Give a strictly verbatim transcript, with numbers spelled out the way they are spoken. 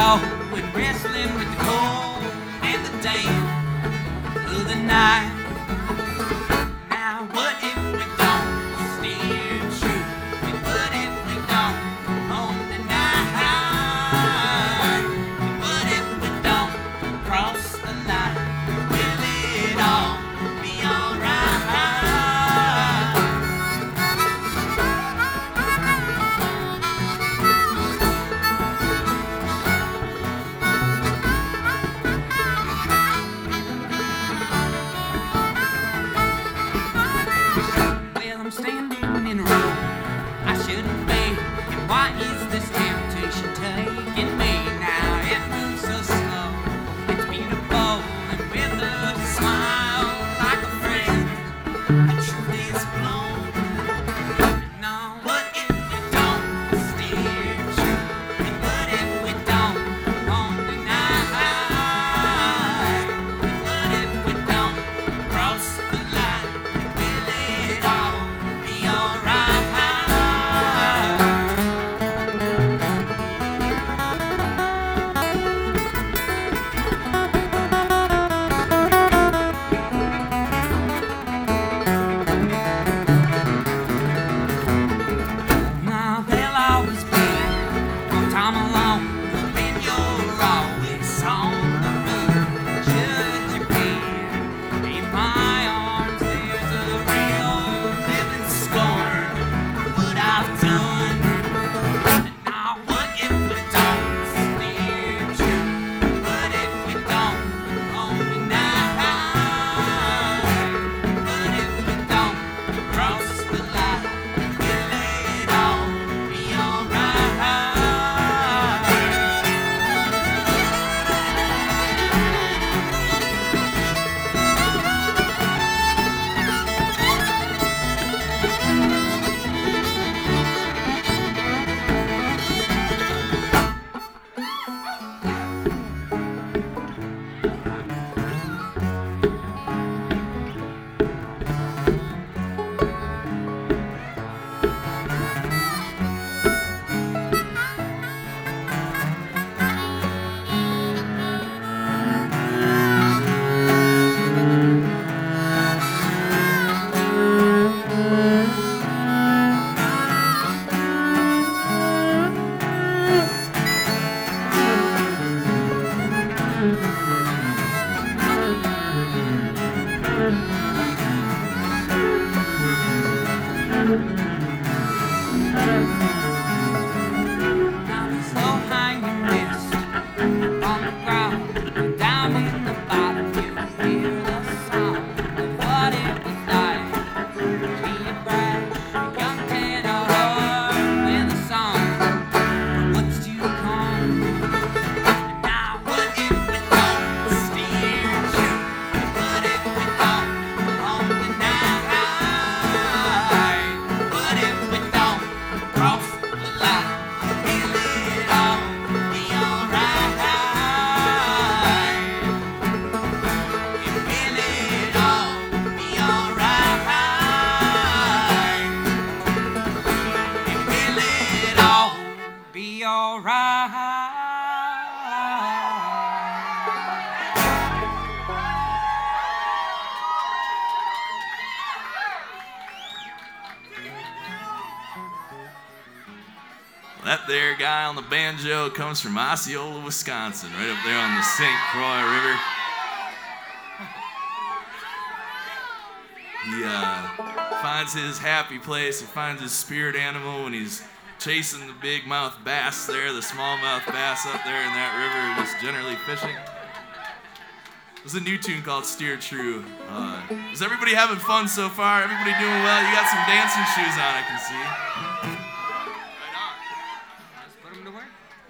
go and wrestling with the cold and the damp of the night. Now what if we don't steer true? And what if we don't own the night? And what if we don't cross the line? Will it all be alright? Well, I'm standing in a room I shouldn't be. And why is this temptation taking me now? It moves so slow, it's beautiful, and with a smile like a friend, the truth is blown. Now what if we don't steer true? And what if we don't own the night? And what if we don't cross the line? Will it all be alright? Now there'll always be one time alone when you're always on the run. Should you be in my arms, there's a real living scorn for what I've done. Now what if we don't steer true? What if we don't own the night? What if we don't cross the line? Will it all be alright? Now there's no hanging mist on the ground, and down in the bottom you hear the sound of what it was like to be a brash, young tenor with a song for what's to come. Now what if we don't steer true? What if we don't own the night? What if we don't cross the line? Will it all be alright? Will it all be alright? Will it all be alright? That there guy on the banjo comes from Osceola, Wisconsin, right up there on the Saint Croix River. He uh, finds his happy place, he finds his spirit animal when he's chasing the big mouth bass there, the smallmouth bass up there in that river, just generally fishing. There's a new tune called Steer True. Uh, is everybody having fun so far? Everybody doing well? You got some dancing shoes on, I can see.